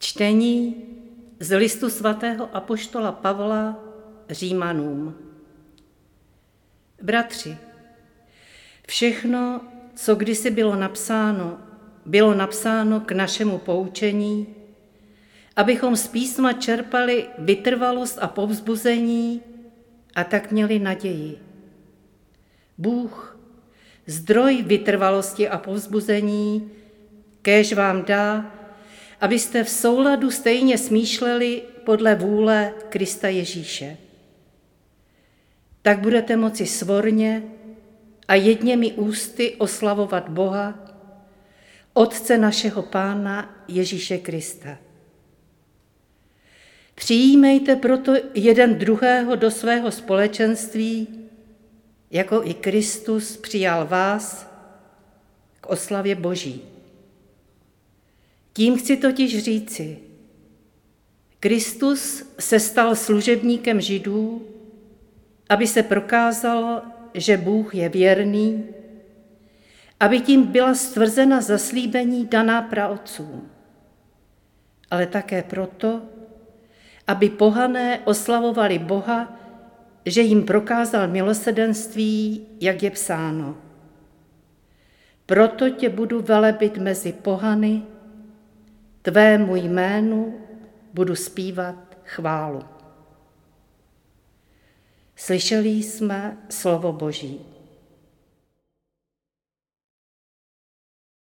Čtení z listu svatého apoštola Pavla Římanům. Bratři, všechno, co kdysi bylo napsáno k našemu poučení, abychom z písma čerpali vytrvalost a povzbuzení a tak měli naději. Bůh, zdroj vytrvalosti a povzbuzení, kéž vám dá, abyste v souladu stejně smýšleli podle vůle Krista Ježíše. Tak budete moci svorně a jedněmi ústy oslavovat Boha, Otce našeho Pána Ježíše Krista. Přijímejte proto jeden druhého do svého společenství, jako i Kristus přijal vás k oslavě Boží. Tím chci totiž říci, Kristus se stal služebníkem Židů, aby se prokázalo, že Bůh je věrný, aby tím byla stvrzena zaslíbení daná praotcům, ale také proto, aby pohané oslavovali Boha, že jim prokázal milosrdenství, jak je psáno. Proto tě budu velebit mezi pohany, tvému jménu budu zpívat chválu. Slyšeli jsme slovo Boží.